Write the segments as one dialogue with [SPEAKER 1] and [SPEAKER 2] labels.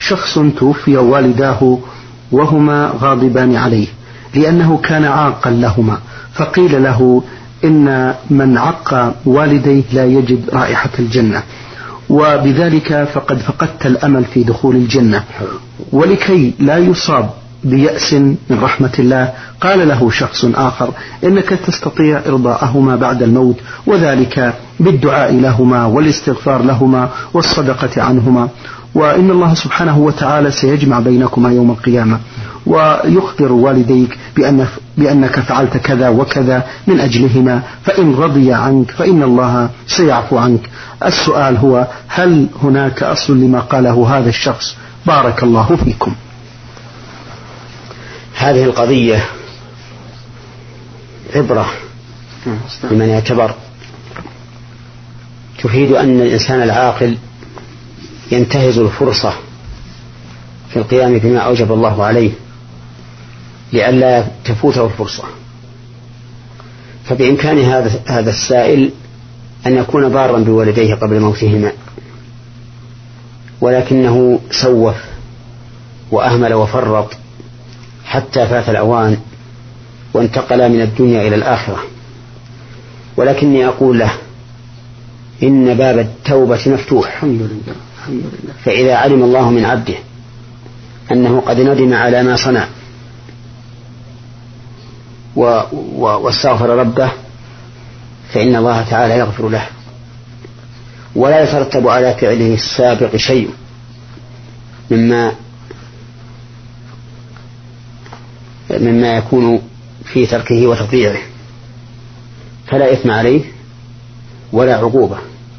[SPEAKER 1] شخص توفي والداه وهما غاضبان عليه لأنه كان عاقا لهما، فقيل له إن من عق والديه لا يجد رائحة الجنة، وبذلك فقد فقدت الأمل في دخول الجنة. ولكي لا يصاب بيأس من رحمة الله قال له شخص آخر إنك تستطيع إرضاءهما بعد الموت، وذلك بالدعاء لهما والاستغفار لهما والصدقة عنهما، وإن الله سبحانه وتعالى سيجمع بينكما يوم القيامة، ويخبر والديك بأنك فعلت كذا وكذا من أجلهما، فإن رضي عنك فإن الله سيعفو عنك. السؤال هو: هل هناك أصل لما قاله هذا الشخص؟ بارك الله فيكم.
[SPEAKER 2] هذه القضية عبرة لمن يعتبر، تفيد أن الإنسان العاقل ينتهز الفرصة في القيام بما أوجب الله عليه لئلا تفوته الفرصة. فبإمكان هذا السائل أن يكون بارا بوالديه قبل موتهما، ولكنه سوف وأهمل وفرط حتى فات الأوان وانتقل من الدنيا إلى الآخرة. ولكني أقول له إن باب التوبة مفتوح،
[SPEAKER 1] الحمد لله.
[SPEAKER 2] فإذا علم الله من عبده أنه قد ندم على ما صنع واستغفر ربه فإن الله تعالى يغفر له، ولا يترتب على فعله السابق شيء مما يكون في تركه وتضييعه، فلا إثم عليه ولا عقوبة.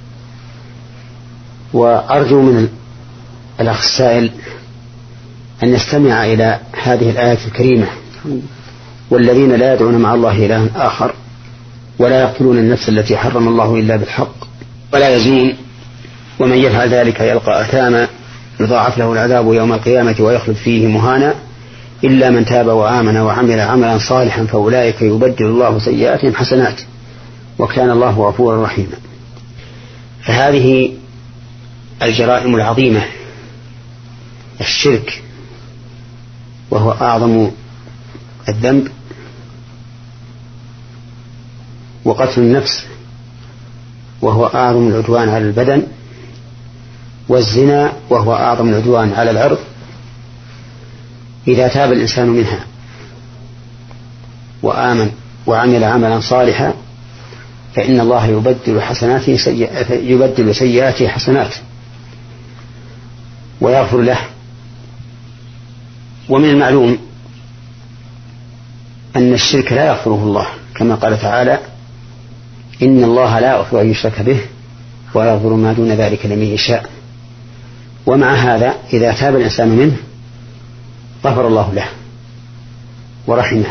[SPEAKER 2] وأرجو من الأخ السائل أن يستمع إلى هذه الآية الكريمة: والذين لا يدعون مع الله إلها آخر ولا يقتلون النفس التي حرم الله إلا بالحق ولا يزنون ومن يفعل ذلك يلقى أثاما يضاعف له العذاب يوم القيامة ويخلد فيه مهانا إلا من تاب وآمن وعمل عملا صالحا فأولئك يبدل الله سيئاتهم حسنات وكان الله غفورا رحيما. فهذه الجرائم العظيمة، الشرك وهو أعظم الذنب، وقتل النفس وهو أعظم العدوان على البدن، والزنا وهو أعظم العدوان على العرض، إذا تاب الإنسان منها وآمن وعمل عملا صالحا فإن الله يبدل سيئاته حسنات ويغفر له. ومن المعلوم أن الشرك لا يغفره الله، كما قال تعالى: إن الله لا يغفر أن يشرك به ويغفر ما دون ذلك لمن يشاء. ومع هذا إذا تاب الإنسان منه غفر الله له ورحمه.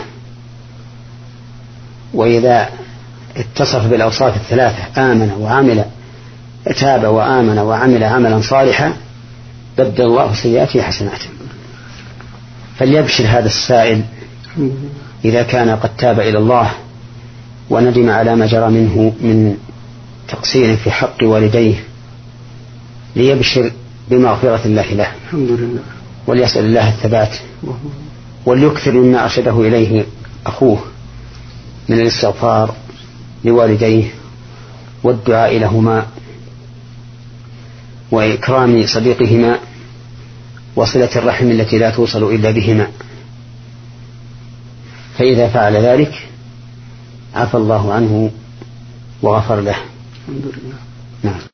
[SPEAKER 2] وإذا اتصف بالأوصاف الثلاثة تاب وآمن وعمل عملا صالحا بدل الله سيئاته حسنات. فليبشر هذا السائل إذا كان قد تاب إلى الله وندم على ما جرى منه من تقصير في حق والديه، ليبشر بمغفرة الله له،
[SPEAKER 1] الحمد لله،
[SPEAKER 2] وليسأل الله الثبات، وليكثر مما أرشده إليه أخوه من الاستغفار لوالديه والدعاء لهما وإكرام صديقهما وصلة الرحم التي لا توصل إلا بهما، فإذا فعل ذلك عفى الله عنه وغفر له.
[SPEAKER 1] الحمد لله.
[SPEAKER 2] نعم.